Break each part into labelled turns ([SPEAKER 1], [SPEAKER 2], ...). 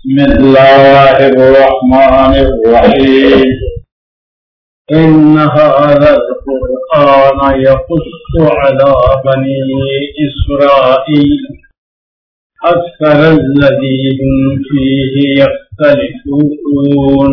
[SPEAKER 1] بسم الله الرحمن الرحيم إن هذا القرآن يقص على بني إسرائيل أكثر الذي هم فيه يختلفون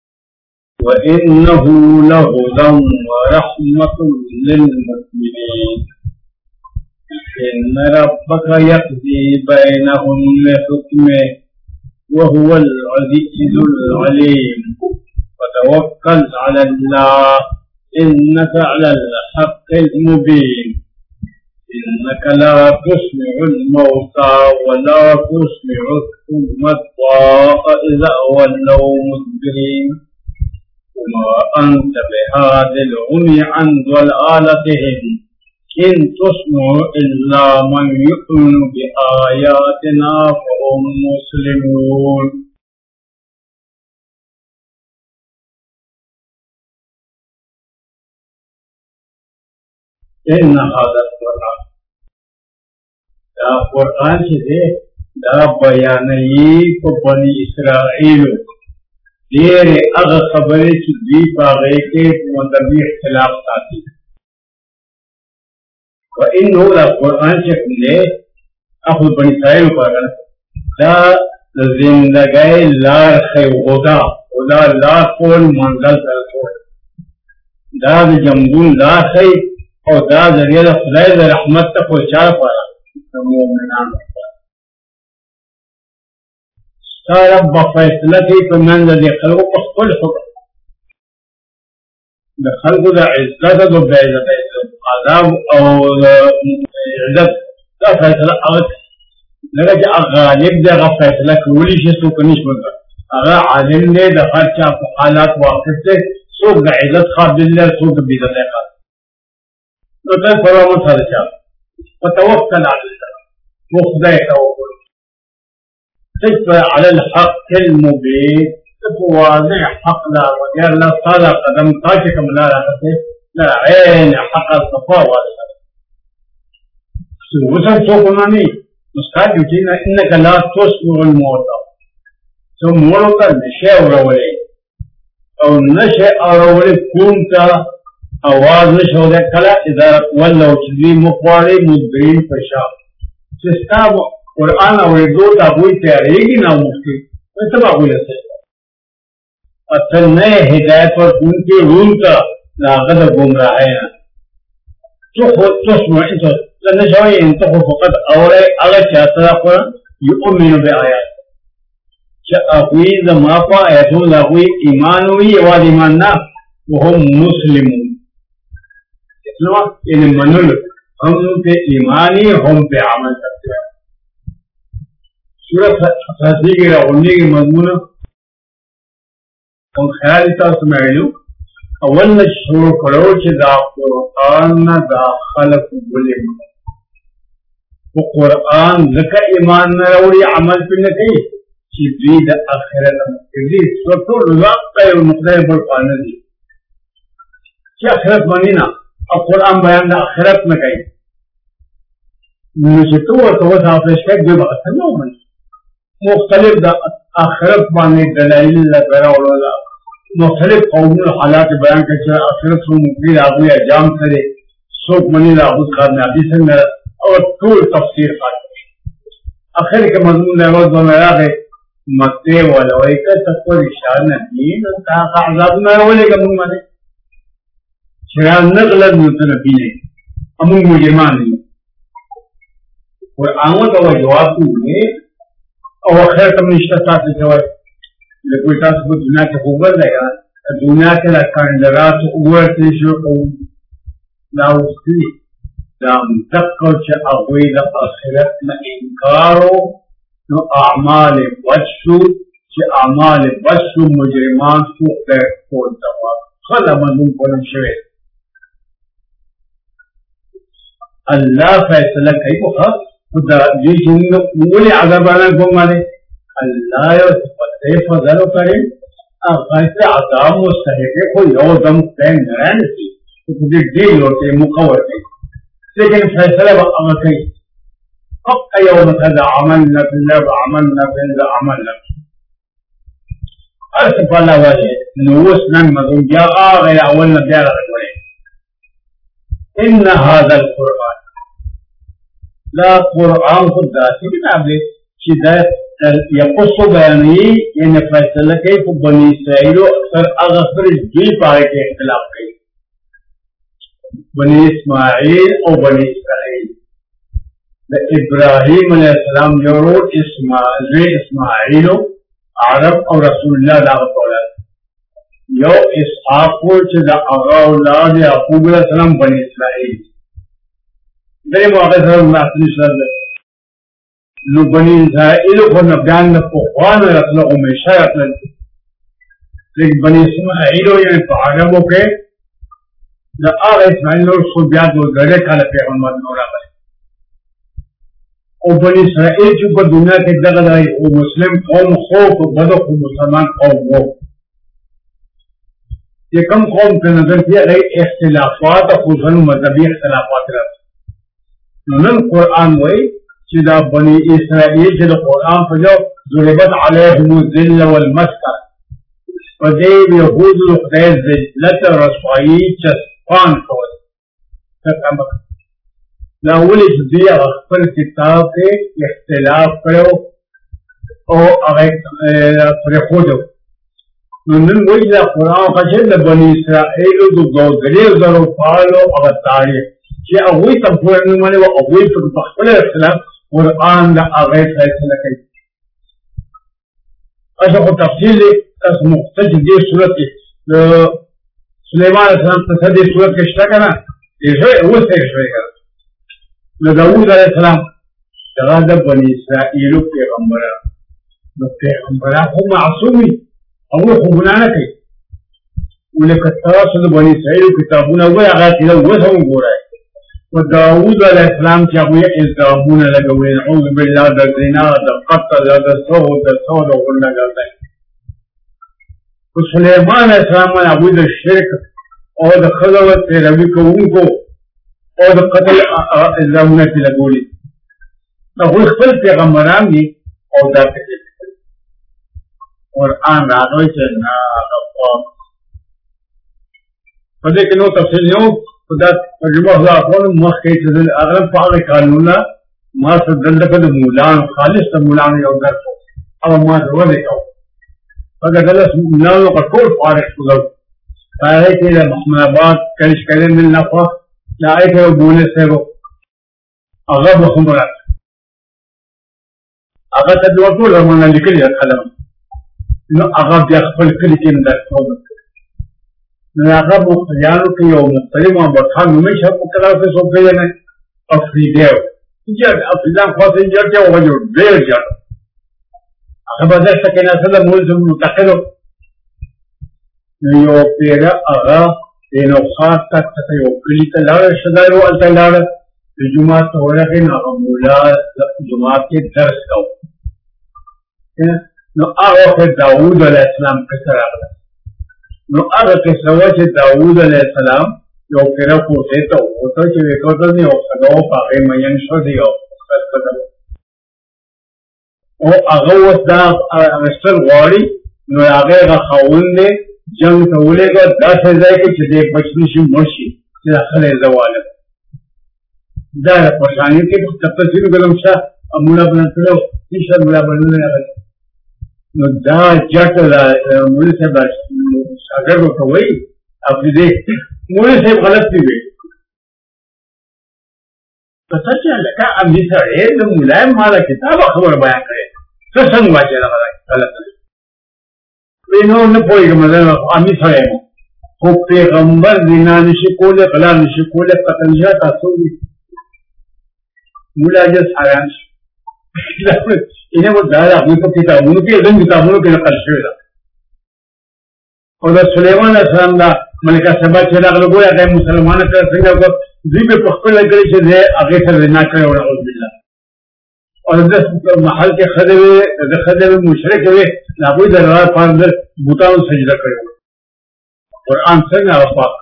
[SPEAKER 1] وإنه لهدى ورحمة للمؤمنين إن ربك يقضي بينهم بحكمه وهو العزيز العليم وتوكل على الله إنك على الحق المبين إنك لا تسمع الموتى ولا تسمع الصم الضاء إذا ولوا مدبرين وما أنت بهاد العمي عن ضلالتهم إن تسمع إلا من يؤمن بآياتنا فهم مسلمون. إن هذا القرآن دا قرآن چه دا بیانئی کو بنی اسرائیل دیر اغا خبری چه دی پاگئے کے مندبی اختلاف ساتھی وإنه لقرآن شكله أخذ بني إسرائيل وقال دا زندگی لار خی غدا ودا لار قول منزل تلقول دا جمدون لار خی او دا ذریعہ خدای دا رحمت تک وچار پارا مومنان ستا رب فیصلتی پر منزل خلقو پخل حکم دا خلقو دا عزت دا بیعزت عذاب او عزت دا فیصلہ اغت لگا جا غالب دا غا فیصلہ کولی شی سوک نیش بگا اغا عالم دے دا خرچا حالات واقف دے سوک دا عزت خواب دلے سوک دا بیزت اقاد نتائی فرامت حدشا فتوکل علی اللہ مخدای توکل صرف علی الحق المبین صرف واضح حق دا وغیر اللہ صادق قدم تاککم لا رکھتے لا عين حق الصفا والسلام وصل سوقناني مستعد يجينا إنك لا تسمع الموتى ثم موتى نشاء ورولي أو نشاء ورولي كنت أواز نشاء ذكلا إذا ولو تجري مقوالي مدبرين فشاء سيستاب قرآن وردو تابوي تاريگي نا مفتي ويسبا قوي لسيسا أصل نئے ہدایت پر ان کے رونتا لاغد گمراہ ہے تو خود تسمع انتو لنشوئی انتو فقط اورے اگر چاہتا پر یؤمن بے آیات چا اقوی زماپا ایتون لاغوی ایمان ہوئی واد ایمان نا وہم مسلمون اسلام یعنی منل ہم پہ ایمانی ہم پہ عمل کرتے ہیں سورت خاصی کی رغنی کی مضمون اور خیال تا سمعیلو اول شروع کرو چې دا قرآن نه دا خلق ولې او قرآن ځکه ایمان نه راوړي عمل پې نه کوي چې دوی د آخرت دې ټول وخت یو مقدار پر پانه دي چې آخرت باندې نه او قرآن بیان د آخرت نه کوي نو چې تو ورته وځه چې دوی به څنګه ومني مختلف د آخرت باندې دلایل لګراوړل مختلف قومون حالات بیان کرتے ہیں آخرت سو مقبیر آگوی اجام کرے سوک منی لاغوز کارنابی سنگ اور طول تفسیر خاطر آخر کے مضمون لگوز بمیرا گئے مکتے والوئی کا تقوی رشار نبین تاقا عذاب نرولے گا مون مانے شران نغلد متنبی نہیں امون مجرمان نہیں اور آمد اور جواب ہوئے اور خیر تم نشتہ ساتھ جواب لیکن تاسو په دنیا کې خبر لګا دنیا کې لا کاندرات ورته شو دا اوسې دا متقو چې هغه د آخرت نه انکارو نو اعمال بچو چې اعمال بچو مجرمان سو په ټول دا خلا مضمون کوم شوی الله فیصله کوي خو دا دې څنګه ولې عذابانه کومه اللہ یو پتے فضل کرے اغیث عذاب مستحقے کو یو دم تین نرین سی تو کدی دیل ہوتے مقور تے لیکن فیصلہ وقت کئی حق یوم تد عملنا بالله وعملنا بالله عملنا ارس پالا والے نوس نن مدن بیا غیر اول نبیا رکھوڑے ان هذا القرآن لا قرآن خود ذاتی کتاب ہے کہ یقص بیانی یعنی فیصلہ کئی تو بنی اسرائیل اکثر اغفر دوی پارے کے اختلاف کئی بنی اسماعیل اور بنی اسرائیل ابراہیم علیہ السلام جو اسماعیل عرب اور رسول اللہ دعوت اولاد یو اسحاق چیز اغا اولاد یعقوب علیہ السلام بنی اسرائیل دری موقع سلام اصلی شرد نو بنی اسرائیل کو نبیان نفقوان رسول امیشہ رسول لیکن بنی اسماعیل یعنی عربوں کے دا آغا اسماعیل اور صوبیات و گرے کالا پیغمبر نورا بھائی اور بنی اسرائیل جو پر دنیا کے جگہ آئی وہ مسلم قوم خوف و بدو کو مسلمان قوم ہو یہ کم قوم کے نظر کیا گئی اختلافات اور خصوصاً مذہبی اختلافات رہتے نن قرآن وہی چیزا بنی اسرائیل چیزا قرآن پر جو ضربت علیہم الذل والمسکر فدیب یہود الخدیز ذلت رسوائی چسپان کول تکمک لاولی جدی اخبر کتاب کے اختلاف کرو اور پر خودو نن وہی دا قرآن خشد بنی اسرائیل دو گوزری ذرو پالو اور تاریخ کہ اگوی تنپور نمانے و اگوی تنپخبر اختلاف قرآن دا آغیر فیصلہ کئی ایسا خود تفصیل اس مختص دی صورت کی سلیمان علیہ السلام تصدی صورت کے اشتہ کرنا وہ سے اشتہ کرنا داود علیہ السلام جغاد بنی اسرائیل پیغمبرہ پیغمبرہ خو معصومی اول خو گناہ کئی ولیکن تواصل بنی اسرائیل کتابون اول آغاز کیلو وہ سمون گو رہا ہے و داود علیہ السلام چاہوئی الزامون لگوئی نعوذ باللہ دا زنا دا قتل دا سود دا سود غلنا کرتا ہے و سلیمان علیہ السلام نے ابو دا شرک اور دا خضوت پیروی کو ان کو اور قتل الزامونه کی لگولی نو خپل پیغمبران دي او دا څه قرآن راغلی چې نه په دې کې نو تفصیل یو خدا ترجمه الله خپل مخکې چې اغلب په هغه قانونا ما څه دلته د مولان خالص د مولان یو درته او ما ورته کوم هغه دلته مولان په ټول فارغ شو هغه کې محمد آباد کلیش کلم من نفخ لائے کہ وہ بولے سے وہ اغب خمرات اغب تدواتو رمانا لکلی اتخلم انو اغب یخفل کلی کن در صحبت انو اغب مختیانو کی یو مختلم وابرخان نمیشہ مکلاو سے سوکے جانے افریدیو جرد افریدان خواست جرد جاو جو دیر جرد اغب ازر سکینا صدا مولزم متخلو یو پیرا اغب اینو خاص تک تکیو کلیتا لارا شدارو علتا لارا جماعت تو ہو رہا ہے نا مولا جماعت کے درس کو نو آغا کہ داود علیہ السلام کسر آگلا نو آغا کہ سوا چھ داود علیہ السلام یو کرا پوتے تو ہوتا چھ ویکوتا نہیں ہو سکاو پاقی مین شو دیو او آغا وستا رسل غواری نو آغا غا خاون دے جنگ تولے گا 10,000 کے چھتے ایک بچنی شی مرشی چھتا خلے زوالم دا پرشانی کے تفصیل قدم شاہ امولا بناتلو تیشت مولا بنانے آگا نو دا جٹ مولی صاحب شاگر کو کوئی اپنی دیکھ مولی صاحب غلط بھی ہوئی پتا چاہ لکا امی ساڑے دا مولائم مالا کتاب خبر بیان کرے سسنگ باچے لگا غلط ہے انہو نہ پوئی کہ مطلب امی سڑے ہیں خوب پیغمبر دینا نشی کولے غلا نشی کولے قتل نشا تاسو بھی مولا جس آیان انہیں وہ دادا اپنی تو کتابونوں کی ازن کتابونوں کی نقل شوئے دا اور دا سلیمان علیہ السلام دا ملکہ سبا چھتا اگلو گویا کہ مسلمان کر سنگا کو دی پہ پخپل لگلی چھے دے آگے سر رنا کرے اور اعوذ باللہ اور دس محل کے خدے میں مشرک ہوئے نابوی دربار پاندر بوتاؤں سجدہ کرے قرآن سنگا وفاق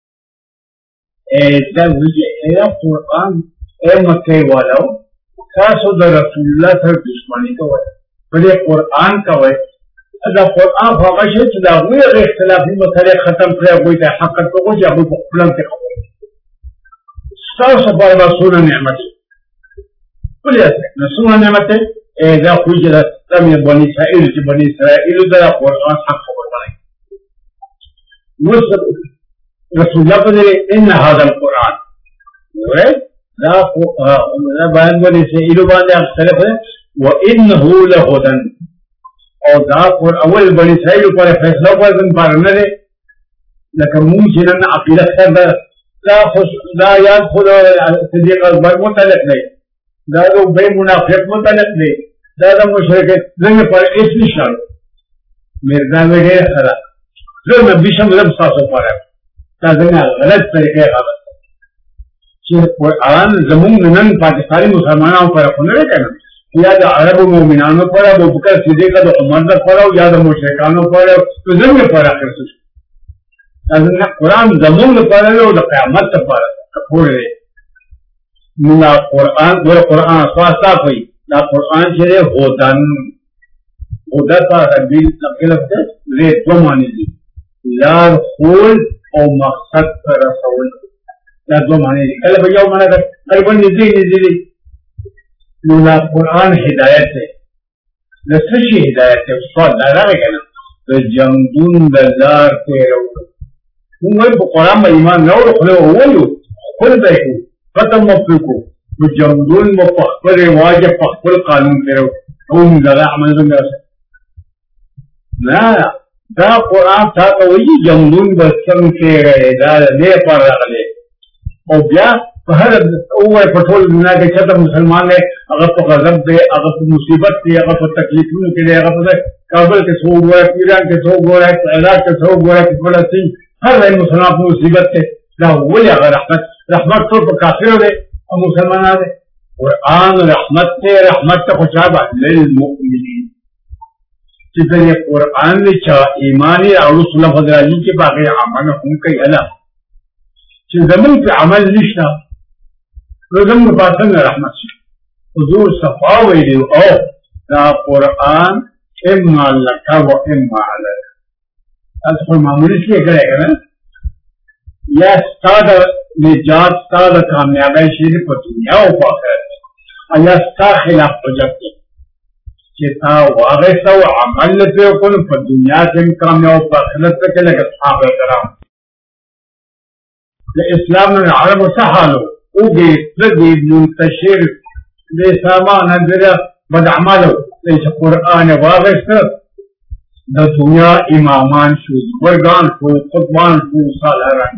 [SPEAKER 1] دا وجہ اے قرآن اے مکہ والاو خاصو دا رسول اللہ سر دشمنی کا وجہ بلے قرآن کا وجہ دا قرآن هغه شی چې د هغوی هغې اختلافي مسلې ختم کړی هغوی ته حقیقت وکړو چې هغوی په خپله کې خبرې ستاسو لپاره به څونه نعمت وي ولې داسې نو څومره نعمت دی دا خو چې دا من بني اسرائیل چې بني اسرائیلو د قرآن حق وګڼئ اوس رسول الله په ان هذا القرآن دا بیان بني اسرائیلو باندې اختلاف دی وانه لهدى او دا پر اول بني اسرائیل پر فیصله وکړم پر نه دی لکه مونږ چې نن عقیده سره دا یاد خود صدیق اکبر متعلق دی دا بے منافق متعلق دی دا مشرک زنګ پر هیڅ نشته مرزا وغیرہ سره زه نبی شم رب تاسو پاره دا څنګه غلط طریقې غلط چې قرآن زموږ نن پاکستاني مسلمانانو پر نه کوي یا د عربو مومنانو پر ابو بکر صدیق د عمر پر او یا د مشرکانو پر زموږ پر اخر څه دا قرآن زموږ پر او د قیامت پر پورې نو قرآن ګور قرآن اساسا کوي دا قرآن چې هودن هودن په تبدیل لفظ لري دوه معنی دي لار خول او مقصد پر رسول دا دوه معنی دي کله به یو معنی ده کله به نږدې نو دا قرآن هدایت ده د څه شي هدایت ده سوال دا راغی کنه د جنگون د لار تیرو موږ په قرآن باندې ایمان راوړو خو وایو خپل به ختم مفکو نو جنگون مو په خپل رواج په خپل قانون تیرو هم دا عمل نه دا قرآن تا ته وایي جنگون به څنګه تیرې دا نه پر راغلی او بیا په هر اوه په ټول دنیا کې چې مسلمان دی هغه په غضب دی هغه په مصیبت دی هغه په تکلیفونو کې دی هغه په کابل کې څو ګوره ایران کې څو ګوره عراق کې څو ګوره فلسطین هر ځای مسلمان په مصیبت دی دا ولې هغه رحمت ټول په کافرو دی او مسلمانانو دی قرآن رحمت دی رحمت ته خوشابه للمؤمنین چې دې قرآن دی چې ایمانی او رسول الله راځي چې باقي عمل هم کوي الله چې زمون په عمل نشته نو زمون په څنګه رحمت شي حضور صفا ویلي او دا قرآن اما لك و اما عليك تاسو په معمولی کې کړه کنه یا ستاسو نجات ستاسو کامیابی شي په دنیا او په آخرت یا ستاسو خلاف حجت چې تا واغې سو عمل ته کوم په دنیا کې کامیاب او په آخرت کې لکه صحابه کرام الاسلام من العرب سهلوا وجي تدي منتشر لسامان هذا بد اعماله ليس قران واغس د دنیا امامان شو ورغان شو قطبان شو سالاران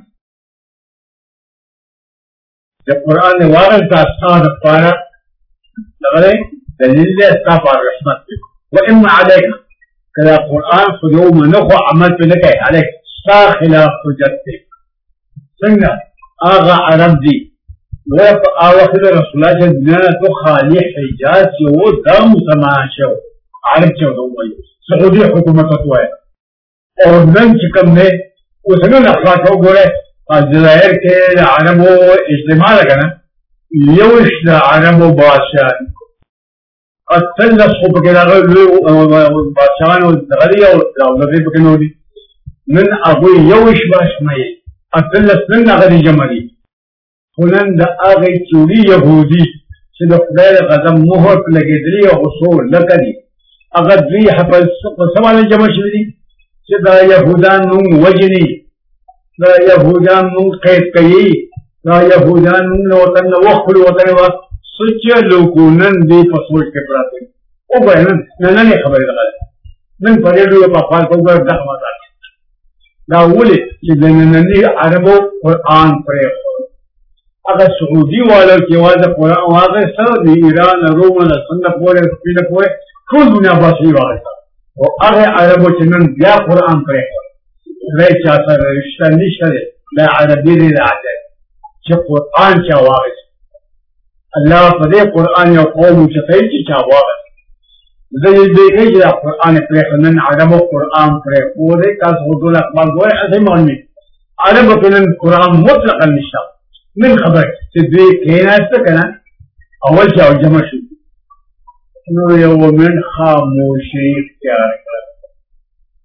[SPEAKER 1] د قران واغس د استاد لپاره لغره دلیل استاف الرحمت واما عليك كذا قران خذوا منه عمل بك عليك خلاف حجتك څنګه هغه عرب دي نو په اواخر رسول الله چې دنیا ته خالي حجاز یو د مسلمان شو عرب چې وایي سعودي حکومت وایي او نن چې کوم نه اوسنه اخلاق وګوره په جزائر کې عربو اجتماع کنه یوش د عربو بادشاہ اصل خو په کې راغلي بادشاہانو دغه او دغه په کې نو دي نن هغه یوش باشمه اصل څنګه غري جمعي خلن د هغه چوري يهودي چې د خدای غضب مهر لګېدلی او اصول لکدي هغه دوی حفظ په سوال جمع شوی دي چې دا يهودان نو وجني دا يهودان نو قید کوي دا يهودان نو وطن وخت وطن وا سچ لوکونن دی په سوچ کې پراته او بیان نه خبره ده نن په دې ډول په خپل کوګر دغه دا ولې چې د ننني عربو قرآن پرې هغه سعودي والو چې واځه قرآن واځه سره د ایران روم نه څنګه پورې سپینه پورې ټول دنیا باسي واځه او هغه عربو چې نن بیا قرآن پرې راځي چې سره رښتا نشته د عربي دی راځي چې قرآن چا واځي الله په دې قرآن یو قوم چې کوي چې چا واځي زي دې چې قرآن پرې نن عربو قرآن پرې پورې تاسو ټول اقبال ګوره اسماني عربو کې نن قرآن مطلقاً نشته من خبر چې دې کېناسته کنه اول چې جمع شو نو یو من خاموشي اختیار کړ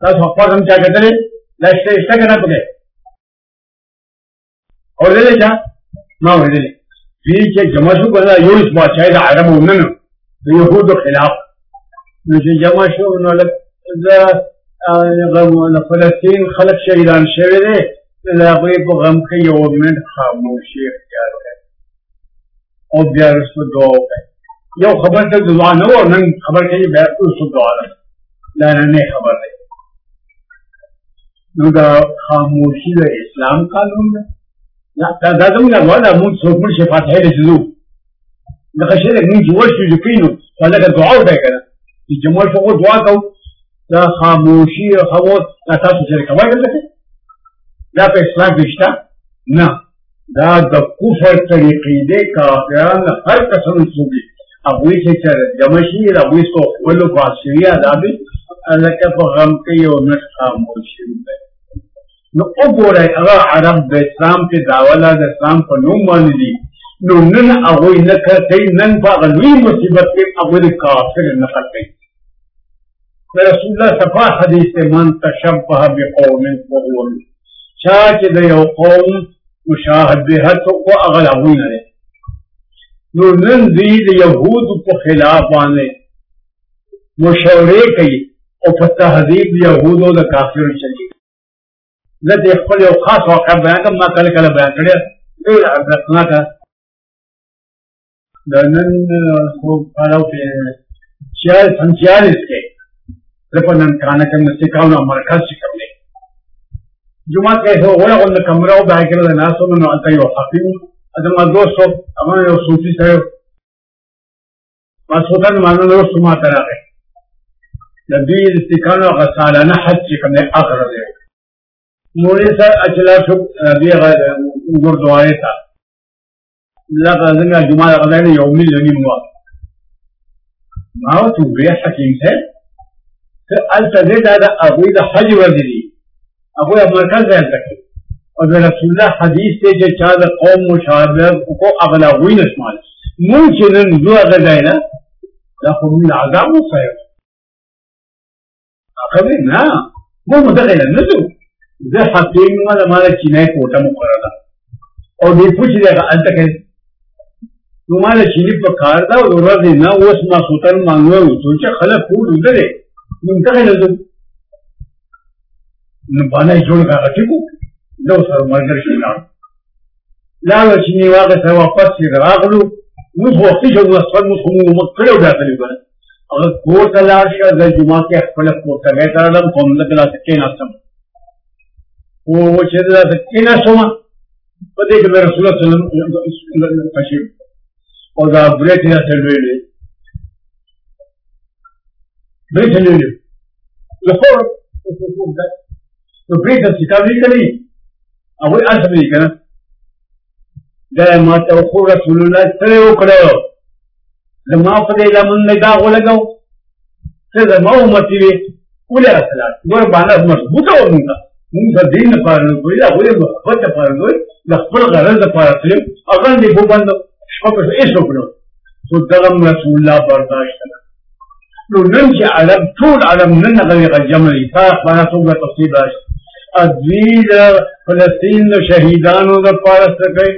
[SPEAKER 1] تاسو خپل هم چا کتلې دا شته کنه پکې اورېدلې چا ما اورېدلې دې چې جمع شو کنه یو اس بادشاہ د عربو نن د يهودو خلاف نو چې جمع شو نو غم فلسطین خلق شهیدان شوی دی د هغوی په غم کې یو منټ خاموشي اختیار کړئ او بیا وروسته دعا وکړئ یو خبر ته دعا نه و نن خبر کوي بیا وروسته دعا ده دا نننۍ خبر دی نو دا خاموشي د اسلام قانون ده دا زموږ دعا ده مونږ څوک مړ شي فاتحې ته چې ځو دغه شی دی مونږ چې ورشو چې کوي نو هلکه دعا وکړئ که نه چې جمع شو خو دعا کوو دا خاموشي او خاموش دا تاسو چې کوئ دلته دا په اسلام کې شته نه دا د کفر طریقې دی کافران هر قسم څوک دي هغوی چې جمع شي هغوی څو خپلو بادشاهي ادابي هلکه په غم کې یو نټ خاموشي دی نو وګورئ هغه عرب د اسلام کې داوله د اسلام په نوم باندې دي نو نن هغوی نه کوي نن په هغه لوی مصیبت کې هغوی د کافر نقل کوي رسول الله صفا حدیث من تشبه بقوم فهو چا چې د یو قوم مشابهت کو اغل هغوی نه دی نو نن دوی د یهودو په خلاف باندې مشورې کوي او په تهذیب یهودو د کافرو چلي زه د خپل یو خاص واقع بیان کوم ما کله کله بیان کړی ډېر ارزښتناکه د نن خو کالو کې 46 کې نن کھانا کرنے سکھاؤنا مرکز سے کرنے جمعہ کیسے ہوگا ان کمرہ باہر کرے ناسو میں انتا یو حقیم ادما دوستو اما یو صوفی سے مسعودن مانو نو سما کرا گئے نبی سکھانا غسالانہ حج سے کرنے آخر دے مولی سر اچلا شب نبی گردوارے تھا اللہ کا زنگا جمعہ غزائن یومی لنی موا ماو تو بے حکیم سے التزید هذا ابوی د حج ورځ دي ابوی مرکز ځای تکي او د رسول الله حدیث ته چې چا د قوم مشابه کو اغلا وی نشمال مونږ چې نن زو هغه ځای نه دا خو من عذاب وصایو هغه نه مو مدغه نه زو زه حکیم ولا مال چې نه کوټه مقرره او دې پوښتنه هغه التکي نو مال چې په کار دا ورځ نه اوس ما سوتن مانګو چې خلک پور ودره منتهي لازم نبانا جوړ کاغه ټیکو نو سره مرګ شي نه لا چې نی واغه سره واپس راغلو موږ وختي جو وسفر موږ مکړو داتلی بل هغه کور ته لاړ شي د جمعه کې خپل کور ته غیرالم کوم د کلاس کې ناستم او چې دا کې ناستم په دې کې رسول الله صلی الله علیه وسلم پښې او دا برېټ نه تلوي بريد الليل لفور بريد الكتاب لي كلي أقول أسف لي كنا ده ما توقف رسول الله ترى وكله لما فدي لمن نجا ولا جو كذا ما هو متى ولا أصلا دور بانا مضبوطة ومنك من الدين فارن ولا ولا مخبط فارن لخبر غرض فارسلم أغلب اللي هو بند شوف إيش وكله صدقم رسول الله برداشت نو نن چې عرب ټول عرب نن غوي جمعي تاخ باندې څنګه تفصیل راشي ادوی د فلسطین د شهیدانو د پاره څخه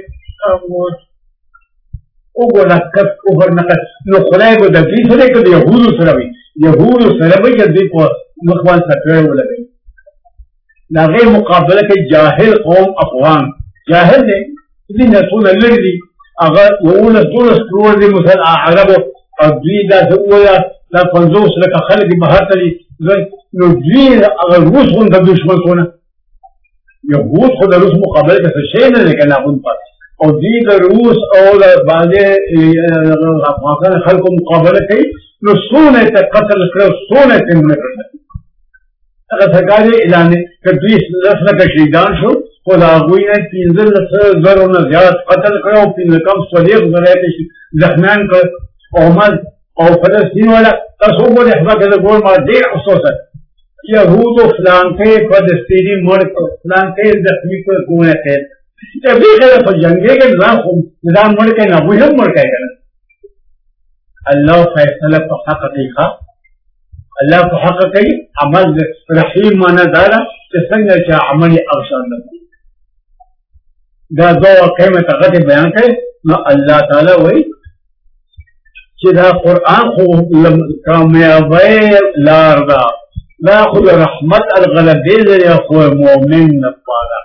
[SPEAKER 1] وګوره کټ اوپر نقد نو خدای کو د دې سره کې يهودو سره وي يهودو سره وي چې دې په مخوان سره ولګي دا غیر مقابله کې جاهل قوم افغان جاهل دي دې نه ټول لري هغه وونه ټول ستور دي مثلا عربو ادوی دا څنګه لا 50 لکه خلک بهر تلي نو دوی هغه روس غونډه دشمن څونه يهود خو د روس مقابله کې څه نه لري کنه غون پات او دوی د روس او د باندې افغان خلکو مقابله کوي نو څونه ته قتل کړو څونه ته نه کړل هغه څنګه اعلان کړ دوی لږه شهیدان شو خو دا غوی نه 15 زره نه زیات قتل کړو په کم صلیب غره زخمیان کړ عمر او فلسطین والا تاسو وګورئ هغه د ګور ما ډېر افسوس ده يهودو فلان کې فلسطینی مړ فلان کې زخمی کو کوه ته ته به په جنگي کې نظام مړ کې نه وې هم مړ کې کنه الله فیصله په حق دی ښا الله په حق کوي عمل رحیم معنا دا ده چې څنګه چې عمل ارشاد کوي دا دوه کلمه غته بیان کړي نو الله تعالی وایي چې دا قرآن خو کامیابی لار ده دا خو رحمت الغلبې لري خو مؤمن لپاره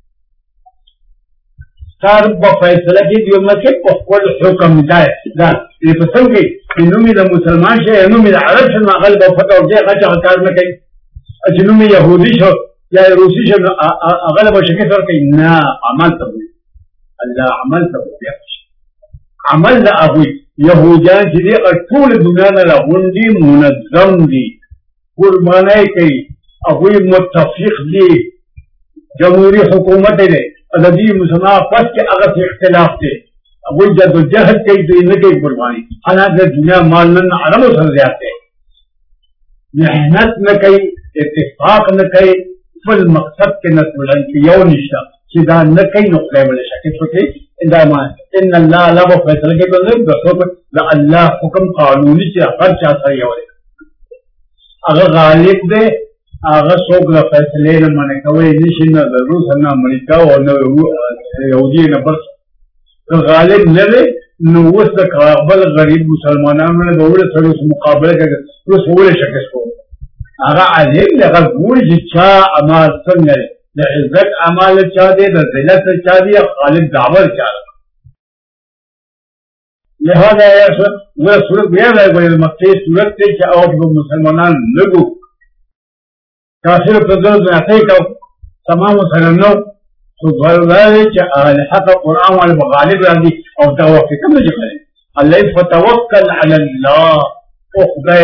[SPEAKER 1] سار په فیصله کې دی مکه په خپل حکم دی دا په څنګه چې نومي د مسلمان شي نومي د عرب شي ما غلبه فتو دې غچ کار نه کوي چې نومي يهودي شو یا روسي شو غلبه شي تر کوي نه عمل ته الله عمل ته عمل د ابوي يهوديان چې دې ټول دنیا نه لغوندي منظم دي قربانای کوي ابوي متفق دي جمهوری حکومت دی ادبی مسلمان پس کے اگر اختلاف تھے وہ جد و جہد کئی تو ان کی قربانی حالانکہ دنیا مالن عرب و سر جاتے محنت نہ کئی اتفاق نہ کئی فل مقصد کے نہ سمجھن کی یو نشا سیدھا نہ کئی نقطے والے شکل ہوتے ان اللہ اللہ و فیصلے کے بندے دسو کہ اللہ حکم قانونی سے ہر چاہتا ہے اگر غالب دے هغه څوک د فیصلې نه منع کوي نشي نه د روس نه امریکا او نه یهودي نه بس غالب نه دی نو اوس د کابل غریب مسلمانانو نه د اوله سره مقابله کوي اوس اوله شکست کوي هغه عالم دی هغه ګوري چې چا اعمال څنګه دی د عزت اعمال چا دی د ذلت چا دی غالب دعوت چا دی لہذا وہ صورت بیا راغلی مکه صورت ته چې او مسلمانان لګو کافر پر ضرورت میں آتے کا تمام مسلمانوں تو ضرور کہ اہل حق قرآن والے مغالب راضی اور توقع کم نہ کریں اللہ فتوکل علی اللہ خدای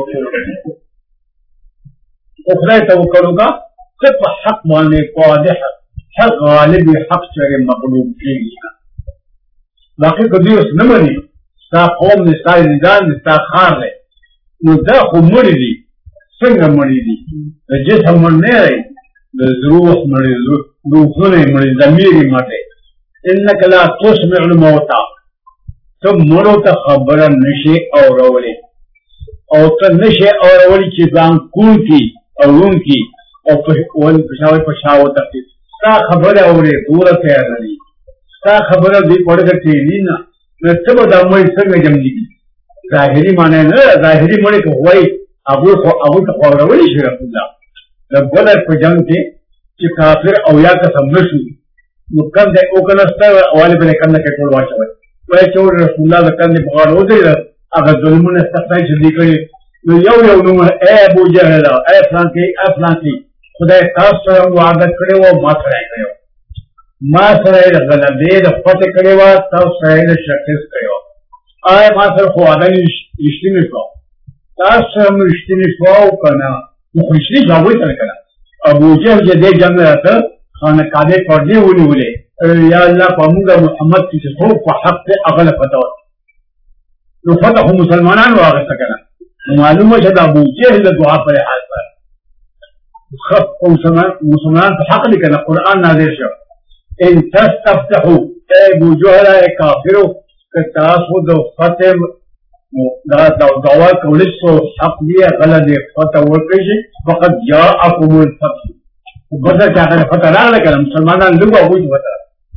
[SPEAKER 1] توکل کا صرف حق ماننے کو حق غالب حق چرے مغلوب کے لیے باقی کبھی اس نہ منی ستا قوم نستا نظام نستا خار ہے نو دا خو مڑی دی څنګه مړی دي د جسم مړ نه دی د روح مړی روحونه مړی ضمیر مړی انک لا تسمع الموتى ته مړو ته خبره نشي اورولې او ته نشي اورولې چې ځان کول کی او لون کی او په پښاو ته تا خبره اورې دور ته راځي تا خبره دې پړګټې نه نو ته به د مړ څنګه جمع دي ظاهري معنی نه ظاهري مړی کوي ابو ته خبرولې شي رسول الله د بدر په جنگ کې چې کافر او یا قسم نشو نو کوم ځای او کله ستاسو اواله به کوم نه کټول واچوي وای چې رسول الله د کنه په غاړه ودی هغه ظلمونه استخدام شي کوي نو یو نو اے ابو جهل اے فلان کې خدای تاسو سره وعده کړو ما سره کړو ما سره غلبې د فتح کړو تاسو سره شکست کړو آی ما سره خو وعده نشته نشو تاسو هم رښتینی شو کنه نو خوشي ځاوي تر کنه ابو جهل دې جنگ راته خانه کاده پردي ونیولې یا الله پامږه محمد چې څو په حق ته اغله فتوا نو فتح مسلمانانو هغه کنه معلومه چې ابو جهل دعا پر حال پر خف مسلمان په حق دې کنه قران نازل شو ان تستفتحوا ابو جهل کافرو کتاسو د فتح دا دعوا کولی سو حق دی غلط فتح ورکړي فقط جاءكم الفتح بدل چې هغه فتح راغله کله مسلمانان لږه وځي فتح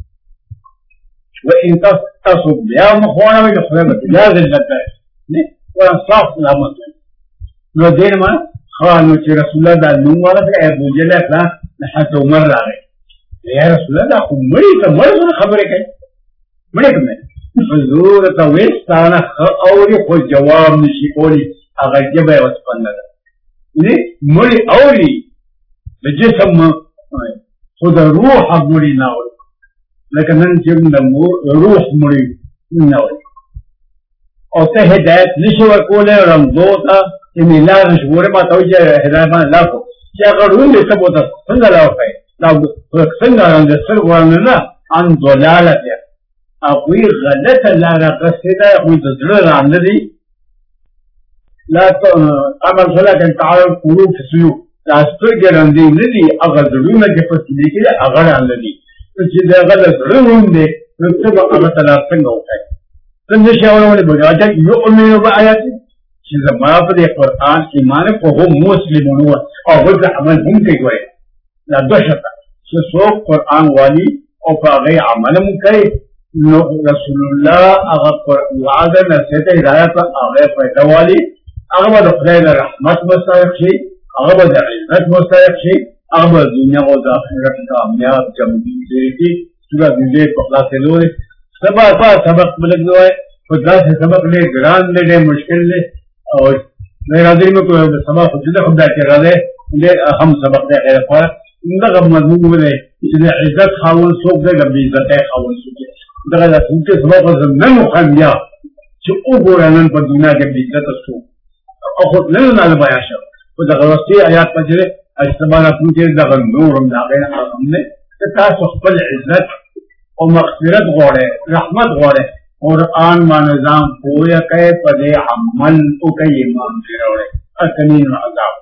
[SPEAKER 1] وان تصب بیا مخونه وي خو بیا ذلت نه صاف سلامت نو دین ما خانو چې رسول الله د نوم ورته ابو جهل لا حتی عمر راغی یا رسول الله خو مړی ته مړ خبره کوي مړی کوي حضور ته وستانه اوري خو جواب نشي کولی هغه جبه وسپنه ده نه مړی اوري د جسم خو د روح مړی نه اوري لکه نن چې د روح مړی نه اوري او ته هدایت نشي ورکولی رمزو ته ان لا نشوره ما ته چې هدایت باندې لا کو چې هغه روح ته بوته څنګه لا وکړي دا څنګه راځي سر ورنه نه ان ضلالت اقوی غلط لارا قصده اقوی تزرر عن الذي لا عمل صلاة تعالى قلوب في السلوك لا استرجل عن ذي الذي اغذرون جفت لكي اغر عن الذي فجد غلط رمون دي نتبع اغتلا سنگا وكاي سنجش اولوني بجاجك يؤمن بآياتي چې زما په دې قرآن ایمان په هم مسلمون و او بل عمل هم کوي دا دوه شته چې څوک قرآن والی او په هغه عمل هم کوي نو رسول الله هغه وعده نصیحت هدایت هغه پیدا والی هغه به د خدای د رحمت مستحق شي هغه به د عزت مستحق شي هغه به دنیا او د آخرت کامیاب جمعیت کی سورہ دې په خلاصېدو دی سبق ملک دوائے خود سے سبق لے گران لے لے مشکل لے اور میرے حاضری میں کوئی سبق جدہ خدا کے رادے لے ہم سبق دے غیر خواه اندغا مضمون لے جدہ عزت خاون سوک دے گا بیزت خاون سوک دے اندغا دا سوکے سبق زمن مخمیا چو او گورانن پر دنیا کے بیزت سوک اور خود لن نال بایا شب خود غرستی آیات پجرے اجتبانا پوچھے دغا نورم داغین آرم نے تاسو خپل عزت اور مغفرت غوڑے رحمت غوڑے قرآن ما نظام پویا کئے پدے عمل او کئی ایمان کی روڑے اکنین عذاب